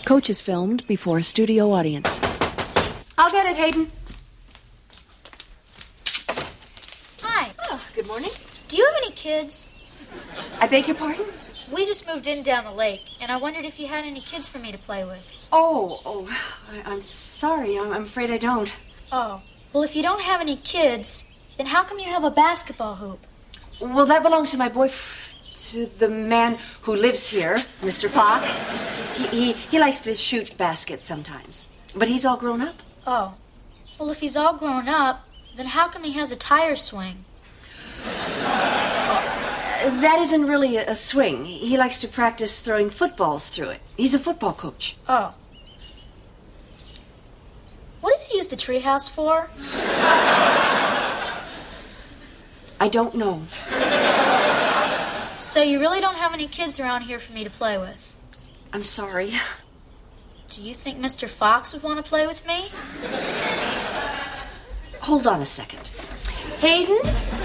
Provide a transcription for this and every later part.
Coach is filmed before a studio audience. I'll get it, Hayden. Hi. Oh, good morning. Do you have any kids? I beg your pardon? We just moved in down the lake, and I wondered if you had any kids for me to play with. I'm sorry. I'm afraid I don't. Oh. Well, if you don't have any kids, then how come you have a basketball hoop? Well, that belongs to my to the man who lives here, Mr. Fox. He likes to shoot baskets sometimes. But he's all grown up. Oh. Well, if he's all grown up, then how come he has a tire swing? That isn't really a swing. He likes to practice throwing footballs through it. He's a football coach. Oh. What does he use the treehouse for? I don't know. So you really don't have any kids around here for me to play with? I'm sorry. Do you think Mr. Fox would want to play with me? Hold on a second. Hayden?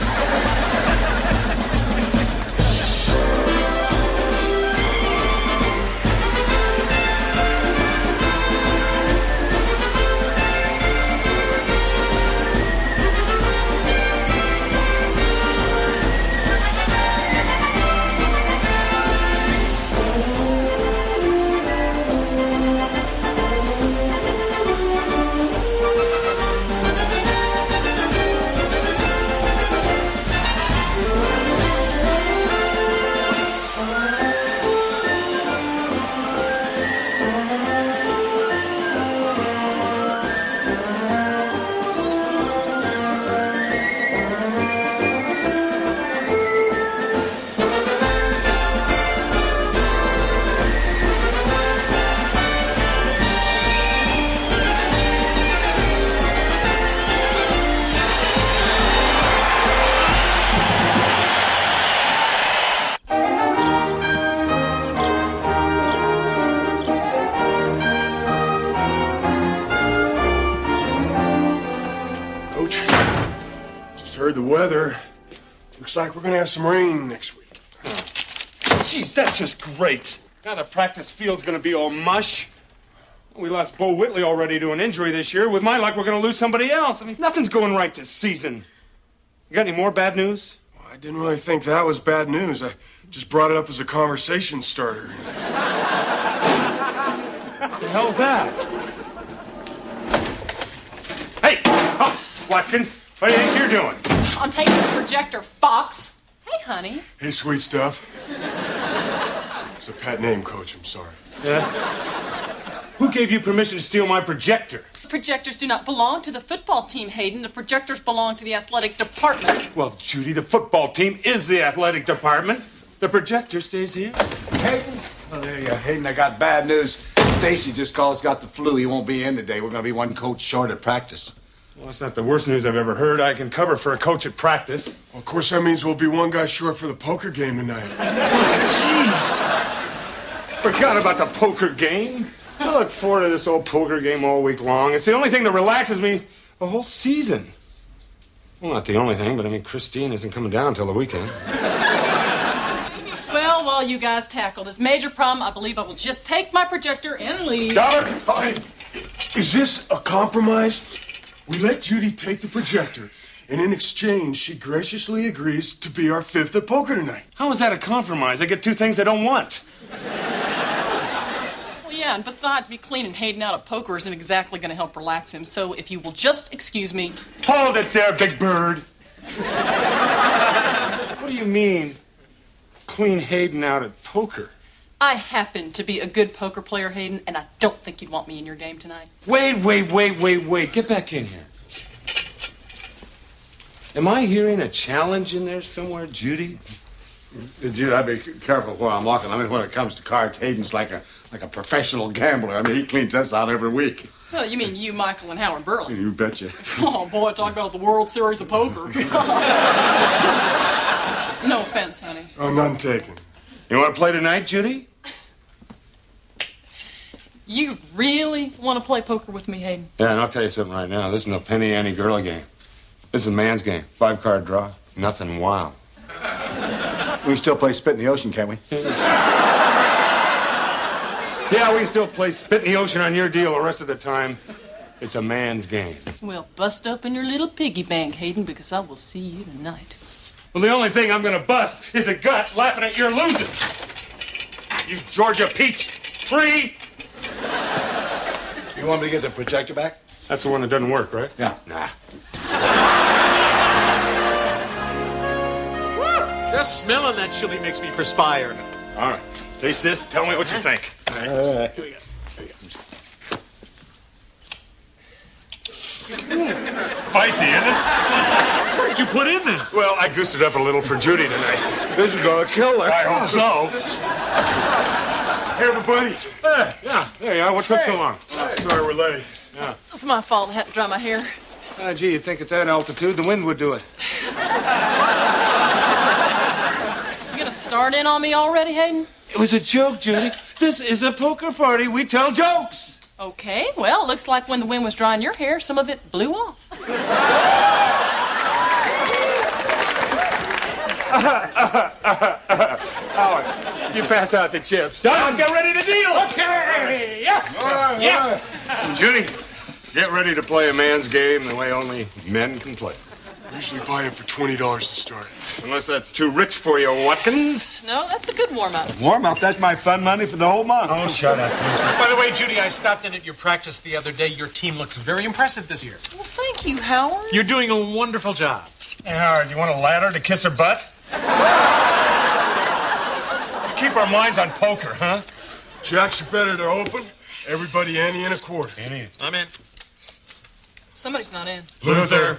Heard the weather. Looks like we're gonna have some rain next week. Jeez, that's just great. Now the practice field's gonna be all mush. We lost Bo Whitley already to an injury this year. With my luck, we're gonna lose somebody else. I mean, nothing's going right this season. You got any more bad news? Well, I didn't really think that was bad news. I just brought it up as a conversation starter. What the hell's that? Hey! Oh, Watkins, what do you think you're doing? I'm taking the projector, Fox. Hey, honey. Hey, sweet stuff. It's a pet name, Coach. I'm sorry. Yeah? Who gave you permission to steal my projector? Projectors do not belong to the football team, Hayden. The projectors belong to the athletic department. Well, Judy, the football team is the athletic department. The projector stays here. Hayden? Oh, there you are. Hayden, I got bad news. Stacy just called. He's got the flu. He won't be in today. We're going to be one coach short at practice. Well, that's not the worst news I've ever heard. I can cover for a coach at practice. Well, of course, that means we'll be one guy short for the poker game tonight. Jeez. Forgot about the poker game. I look forward to this old poker game all week long. It's the only thing that relaxes me the whole season. Well, not the only thing, but I mean, Christine isn't coming down until the weekend. Well, while you guys tackle this major problem, I believe I will just take my projector and leave. Dollar! Hey, is this a compromise? We let Judy take the projector, and in exchange, she graciously agrees to be our fifth at poker tonight. How is that a compromise? I get two things I don't want. Well, yeah, and besides, me cleaning Hayden out of poker isn't exactly going to help relax him. So if you will just excuse me. Hold it there, Big Bird. What do you mean, clean Hayden out at poker? I happen to be a good poker player, Hayden, and I don't think you'd want me in your game tonight. Wait. Get back in here. Am I hearing a challenge in there somewhere, Judy? Judy, I'd be careful where I'm walking. I mean, when it comes to cards, Hayden's like a professional gambler. I mean, he cleans us out every week. Well, you mean you, Michael, and Howard Burley. You betcha. Oh, boy, talk about the World Series of Poker. No offense, honey. Oh, none taken. You want to play tonight, Judy? You really want to play poker with me, Hayden? Yeah, and I'll tell you something right now. This is no penny ante girl game. This is a man's game. 5-card draw. Nothing wild. We can still play Spit in the Ocean, can't we? Yeah, we can still play spit in the ocean on your deal the rest of the time. It's a man's game. Well, bust open your little piggy bank, Hayden, because I will see you tonight. Well, the only thing I'm going to bust is a gut laughing at your losing. You Georgia Peach 3. You want me to get the projector back? That's the one that doesn't work, right? Yeah. Nah. Just smelling that chili makes me perspire. All right. Taste this. Tell me what you think. Here we go. Spicy, isn't it? What did you put in this? Well, I goosed it up a little for Judy tonight. This is gonna kill her. I hope so. Hey, everybody. Yeah, there you are. What took so long? Sorry we're late. It's my fault I had to dry my hair. Gee, you'd think at that altitude the wind would do it. You gonna start in on me already, Hayden? It was a joke, Judy. This is a poker party. We tell jokes. Okay, well, looks like when the wind was drying your hair, some of it blew off. Howard, you pass out the chips. Done. Get ready to deal. Okay, yes, yes. Judy, get ready to play a man's game the way only men can play. We usually buy it for $20 to start. Unless that's too rich for you, Watkins. No, that's a good warm-up. Warm up, that's my fun money for the whole month. Oh, shut up. By the way, Judy, I stopped in at your practice the other day. Your team looks very impressive this year. Well, thank you, Howard. You're doing a wonderful job. Hey, Howard, you want a ladder to kiss her butt? Let's keep our minds on poker, huh? Jacks are better to open. Everybody ante and a quarter. I'm in. Somebody's not in. Luther.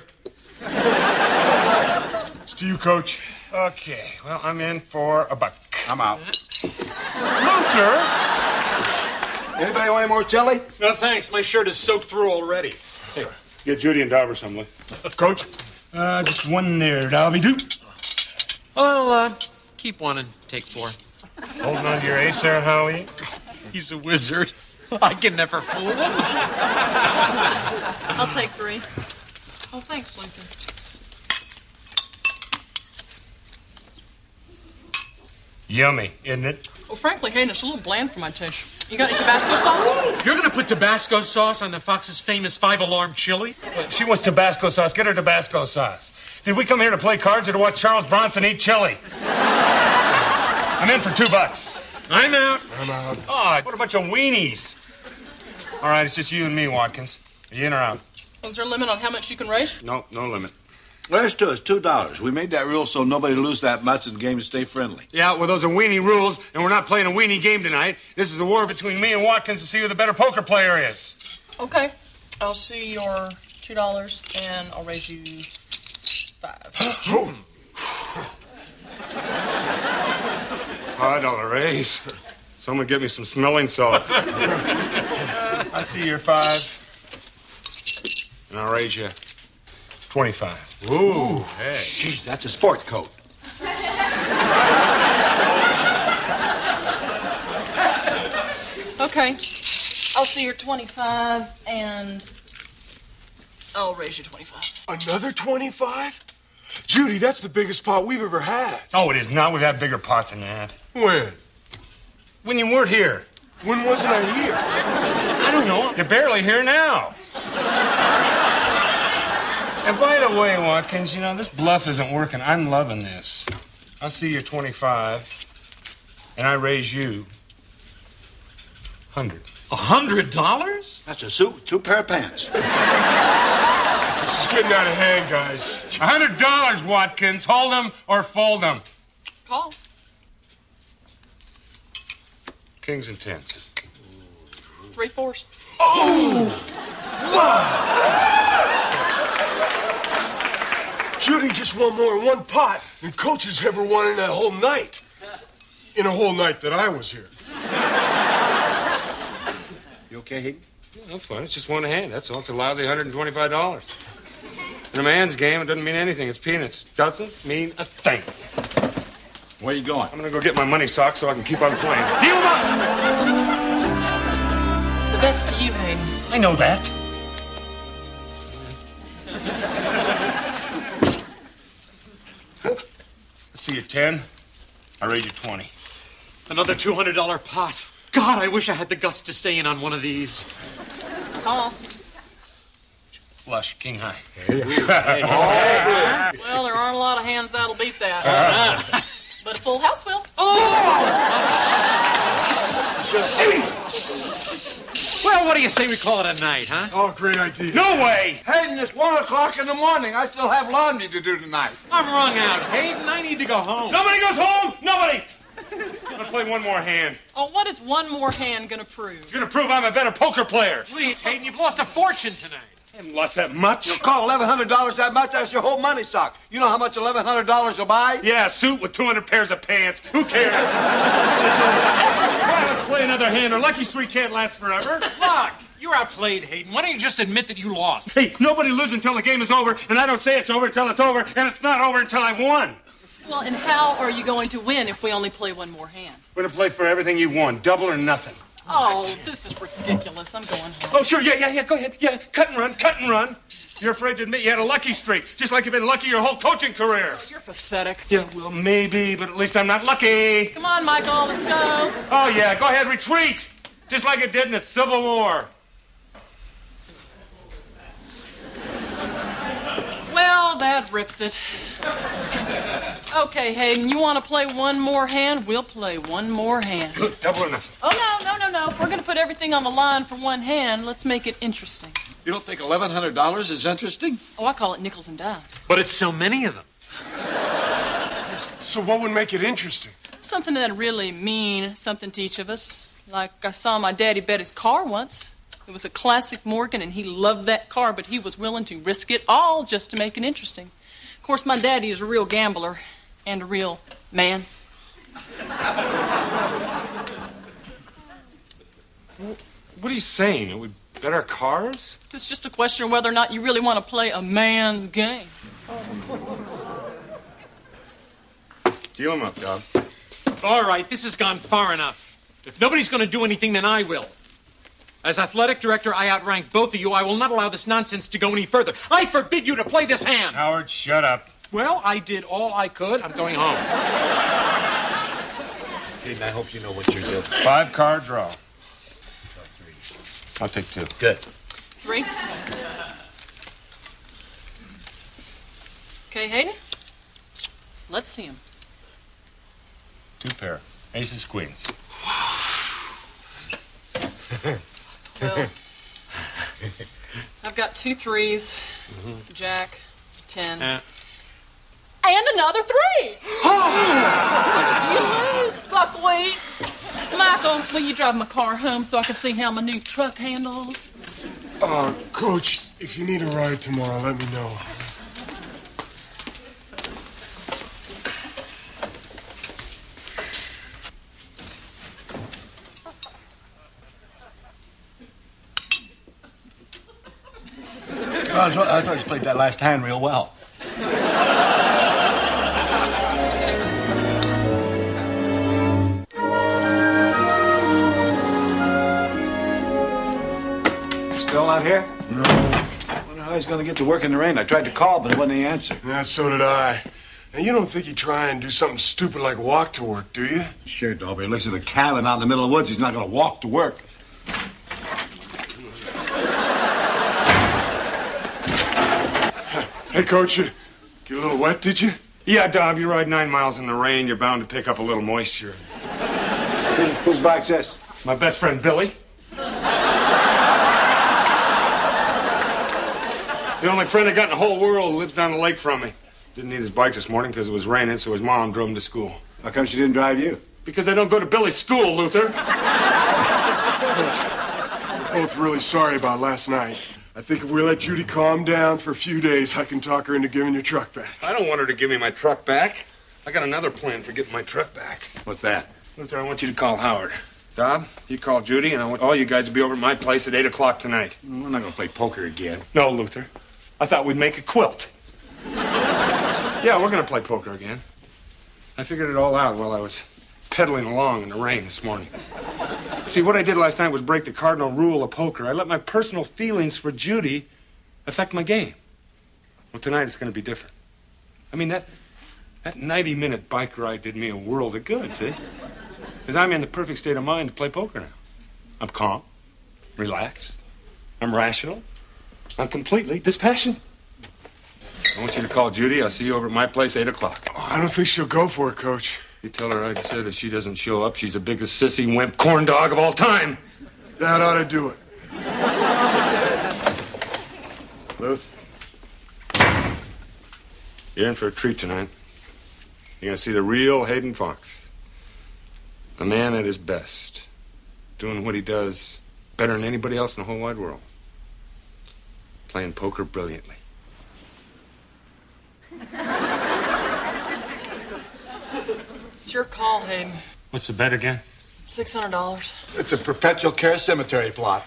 It's to you, Coach. Okay, well, I'm in for a buck. I'm out. Luther! Anybody want any more jelly? No, thanks. My shirt is soaked through already. Hey, get Judy and Dauber some, Lee. Coach? Just one there, Dobby-doo. Well, keep one and take 4. Holding on to your ace there, Howie? He's a wizard. I can never fool him. I'll take 3. Oh, thanks, Lincoln. Yummy, isn't it? Well, frankly, Hayden, it's a little bland for my taste. You got any Tabasco sauce? You're going to put Tabasco sauce on the Fox's famous 5-alarm chili? If she wants Tabasco sauce, get her Tabasco sauce. Did we come here to play cards or to watch Charles Bronson eat chili? I'm in for $2. I'm out. I'm out. Oh, what a bunch of weenies. All right, it's just you and me, Watkins. Are you in or out? Was there a limit on how much you can raise? No limit. Let's do it. It's $2. We made that rule so nobody lose that much and the game stay friendly. Yeah, well, those are weenie rules, and we're not playing a weenie game tonight. This is a war between me and Watkins to see who the better poker player is. Okay. I'll see your $2, and I'll raise you 5. $5 raise. Someone get me some smelling salts. I see your 5, and I'll raise you 25. Ooh. Hey. Jeez, that's a sport coat. Okay. I'll see your 25, and I'll raise you 25. Another 25? Judy, that's the biggest pot we've ever had. Oh, it is not. We've had bigger pots than that. When? When you weren't here. When wasn't I here? I don't know. You're barely here now. And by the way, Watkins, you know, this bluff isn't working. I'm loving this. I'll see you 25, and I raise you 100. $100? That's a suit, 2 pair of pants. This is getting out of hand, guys. $100, Watkins. Hold them or fold them. Call. Kings and 10s. 3 4s. Oh! Wow! Judy just won more in one pot than Coach has ever won in that whole night. In a whole night that I was here. You okay, Higgin? Yeah, I'm fine. It's just one hand. That's all. It's a lousy $125. In a man's game, it doesn't mean anything. It's peanuts. Doesn't mean a thing. Where you going? I'm going to go get my money socked so I can keep on playing. Deal 'em up! The bet's to you, Hayden. I know that. Let's see you 10. I raise you 20. Another $200 pot. God, I wish I had the guts to stay in on one of these. Call. Flush, king high. Well, there aren't a lot of hands that'll beat that. But a full house will. Well, what do you say we call it a night, huh? Oh, great idea. No way! Hayden, it's 1 o'clock in the morning. I still have laundry to do tonight. I'm wrung out, Hayden. I need to go home. Nobody goes home! Nobody! I'm gonna play one more hand. Oh, what is one more hand gonna prove? It's gonna prove I'm a better poker player. Please, Hayden, you've lost a fortune tonight. I haven't lost that much. You call $1,100 that much? That's your whole money stock. You know how much $1,100 will buy? Yeah, a suit with 200 pairs of pants. Who cares? Why not play another hand? Or Lucky Street can't last forever. Look, you're outplayed, Hayden. Why don't you just admit that you lost? Hey, nobody loses until the game is over, and I don't say it's over until it's over, and it's not over until I've won. Well, and how are you going to win if we only play one more hand? We're gonna play for everything you won, double or nothing. Oh, this is ridiculous. I'm going home. Oh, sure, yeah, go ahead. Yeah, cut and run. You're afraid to admit you had a lucky streak, just like you've been lucky your whole coaching career. You're pathetic. Yeah, well, maybe, but at least I'm not lucky. Come on, Michael, let's go. Oh, yeah, go ahead, retreat, just like it did in the Civil War. Well, that rips it. Okay, Hayden, you want to play one more hand? We'll play one more hand. Good, double or nothing. Oh, no. If we're going to put everything on the line for one hand, let's make it interesting. You don't think $1,100 is interesting? Oh, I call it nickels and dimes. But it's so many of them. So what would make it interesting? Something that really mean something to each of us. Like I saw my daddy bet his car once. It was a classic Morgan, and he loved that car, but he was willing to risk it all just to make it interesting. Of course, my daddy is a real gambler and a real man. What are you saying? We bet our cars? It's just a question of whether or not you really want to play a man's game. Deal him up, Doug. All right, this has gone far enough. If nobody's going to do anything, then I will. As athletic director, I outrank both of you. I will not allow this nonsense to go any further. I forbid you to play this hand. Howard, shut up. Well, I did all I could. I'm going home. Hayden, I hope you know what you're doing. 5-card draw. I'll take 2. Good. 3. Okay, Hayden. Let's see him. 2 pair. Aces, queens. Well, I've got 2 3s, Jack, 10, and another 3. You lose, buckwheat. Michael, will you drive my car home so I can see how my new truck handles? Coach, if you need a ride tomorrow, let me know. I thought you played that last hand real well. Still not here? No. I wonder how he's going to get to work in the rain. I tried to call, but it wasn't any answer. Yeah, so did I. Now, you don't think he'd try and do something stupid like walk to work, do you? Sure, Dolby. He looks at a cabin out in the middle of the woods. He's not going to walk to work. Hey, Coach, you get a little wet, did you? Yeah, Dob, you ride 9 miles in the rain, you're bound to pick up a little moisture. Whose bike's this? My best friend, Billy. The only friend I got in the whole world lives down the lake from me. Didn't need his bike this morning because it was raining, so his mom drove him to school. How come she didn't drive you? Because I don't go to Billy's school, Luther. We're both really sorry about last night. I think if we let Judy calm down for a few days, I can talk her into giving your truck back. I don't want her to give me my truck back. I got another plan for getting my truck back. What's that? Luther, I want you to call Howard. Dob, you call Judy, and I want all you guys to be over at my place at 8 o'clock tonight. We're not going to play poker again. No, Luther. I thought we'd make a quilt. Yeah, we're going to play poker again. I figured it all out while I was pedaling along in the rain this morning. See, what I did last night was break the cardinal rule of poker. I let my personal feelings for Judy affect my game. Well, tonight it's going to be different. I mean, that 90-minute bike ride did me a world of good, see? Because I'm in the perfect state of mind to play poker now. I'm calm, relaxed, I'm rational, I'm completely dispassionate. I want you to call Judy. I'll see you over at my place, 8 o'clock. Oh, I don't think she'll go for it, Coach. You tell her I said if she doesn't show up, she's the biggest sissy wimp corn dog of all time. That ought to do it. Luth, you're in for a treat tonight. You're going to see the real Hayden Fox. A man at his best. Doing what he does better than anybody else in the whole wide world. Playing poker brilliantly. It's your call, Hayden. What's the bet again? $600. It's a perpetual care cemetery plot.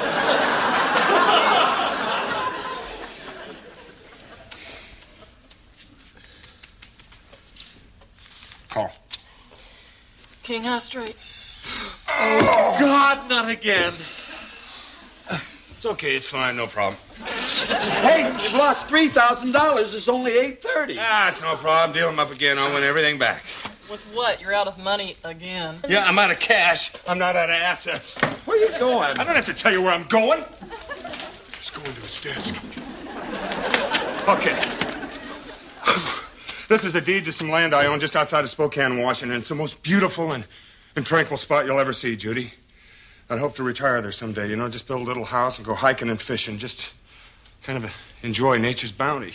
Call. King high straight. Oh, God, not again. It's okay, it's fine, no problem. Hey, you've lost $3,000. It's only 8:30. Ah, it's no problem. Deal them up again. I'll win everything back. With what? You're out of money again. Yeah, I'm out of cash. I'm not out of assets. Where are you going? I don't have to tell you where I'm going. He's going to his desk. Okay. This is a deed to some land I own just outside of Spokane, Washington. It's the most beautiful and tranquil spot you'll ever see, Judy. I'd hope to retire there someday, just build a little house and go hiking and fishing. Just kind of enjoy nature's bounty.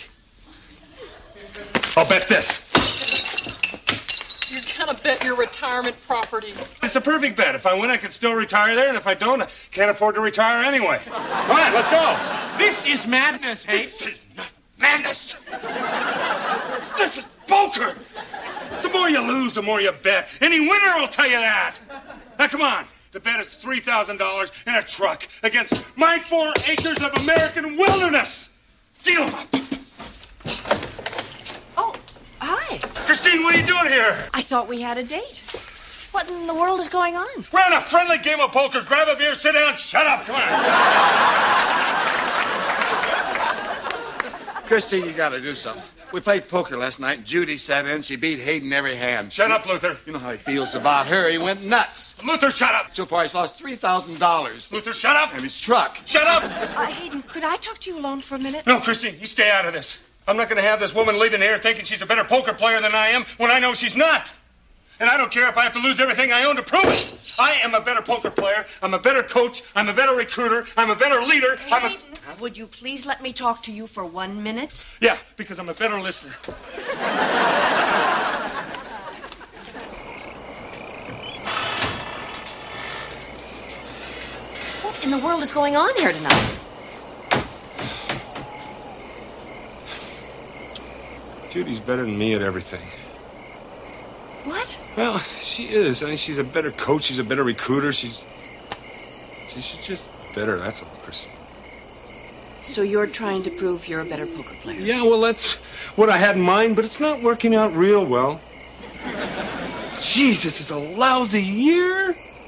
I'll bet this. You're gonna bet your retirement property. It's a perfect bet. If I win, I can still retire there, and if I don't, I can't afford to retire anyway. Come on, let's go. This is madness, Hayden. This is not madness. This is poker. The more you lose, the more you bet. Any winner will tell you that. Now, come on. The bet is $3,000 in a truck against my 4 acres of American wilderness. Deal 'em up. Oh, hi. Christine, what are you doing here? I thought we had a date. What in the world is going on? We're on a friendly game of poker. Grab a beer, sit down, shut up. Come on. Christine, you gotta do something. We played poker last night, and Judy sat in. She beat Hayden every hand. Shut up, Luther. You know how he feels about her. He went nuts. Luther, shut up. So far, he's lost $3,000. Luther, shut up. And his truck. Shut up. Hayden, could I talk to you alone for a minute? No, Christine, you stay out of this. I'm not going to have this woman leaving here thinking she's a better poker player than I am when I know she's not. And I don't care if I have to lose everything I own to prove it. I am a better poker player. I'm a better coach. I'm a better recruiter. I'm a better leader. Hayden, would you please let me talk to you for 1 minute? Yeah, because I'm a better listener. What in the world is going on here tonight? Judy's better than me at everything. What? Well, she is. I mean, she's a better coach. She's a better recruiter. She's just better. That's all, Chris. So you're trying to prove you're a better poker player? Yeah, well, that's what I had in mind, but it's not working out real well. Jeez, this is a lousy year.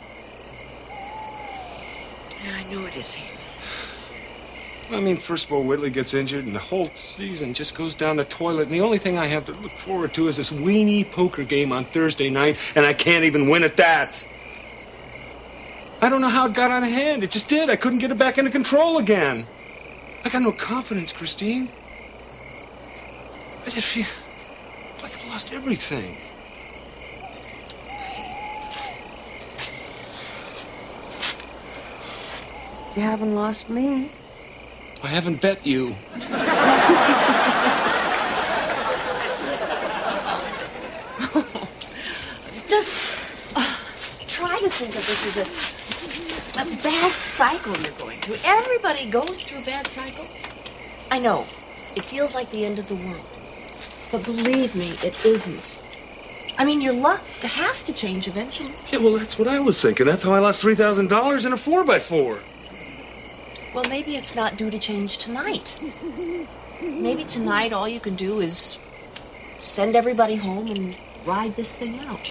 Yeah, I know it is. I mean, first of all, Whitley gets injured, and the whole season just goes down the toilet. And the only thing I have to look forward to is this weenie poker game on Thursday night, and I can't even win at that. I don't know how it got out of hand. It just did. I couldn't get it back into control again. I got no confidence, Christine. I just feel like I've lost everything. You haven't lost me. I haven't bet you. Just try to think of this as a bad cycle you're going through. Everybody goes through bad cycles. I know. It feels like the end of the world. But believe me, it isn't. I mean, your luck has to change eventually. Yeah, well, that's what I was thinking. That's how I lost $3,000 in a 4x4. Well, maybe it's not due to change tonight. Maybe tonight all you can do is send everybody home and ride this thing out.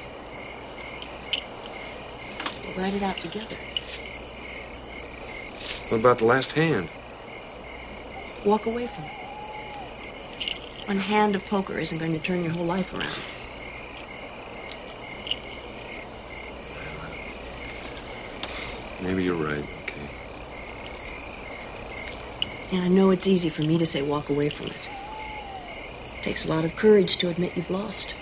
We'll ride it out together. What about the last hand? Walk away from it. One hand of poker isn't going to turn your whole life around. Maybe you're right. Okay. And I know it's easy for me to say walk away from it. It takes a lot of courage to admit you've lost.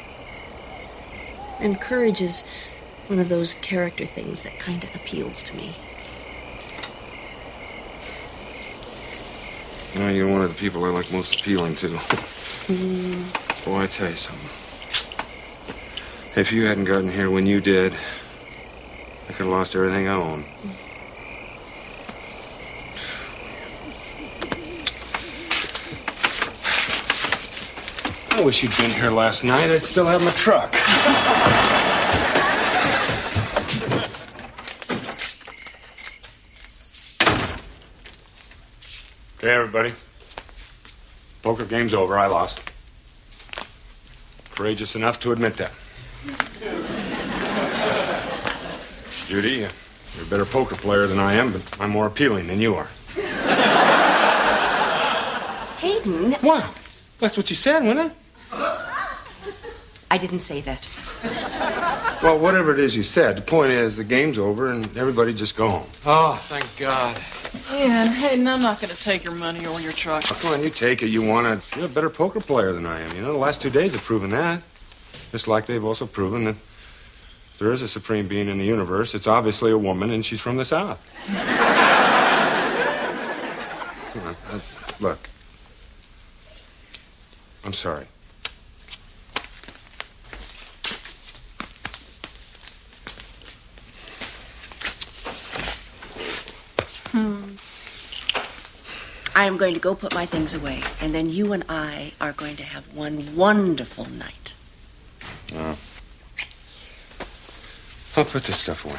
And courage is one of those character things that kind of appeals to me. You know, you're one of the people I like most appealing to. Boy, I tell you something. If you hadn't gotten here when you did, I could have lost everything I own. I wish you'd been here last night. I'd still have my truck. Okay, everybody. Poker game's over. I lost. Courageous enough to admit that. Judy, you're a better poker player than I am, but I'm more appealing than you are. Hayden. What? That's what you said, wasn't it? I didn't say that. Well, whatever it is you said, the point is the game's over and everybody just go home. Oh, thank God. Yeah, Hayden, I'm not going to take your money or your truck. Oh, come on, you take it. You want it. You're a better poker player than I am. You know, the last 2 days have proven that. Just like they've also proven that if there is a supreme being in the universe, it's obviously a woman and she's from the South. Come on, look. I'm sorry. I am going to go put my things away, and then you and I are going to have one wonderful night. I'll put this stuff away.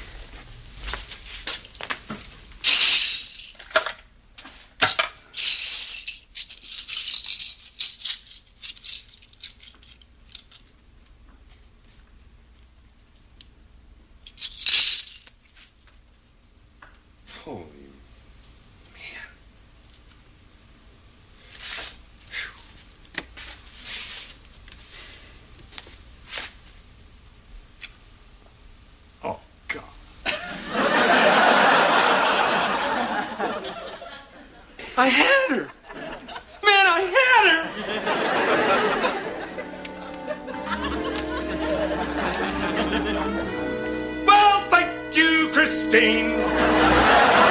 Holy man. Oh, God. I had her. Man, I had her. Well, thank you, Christine.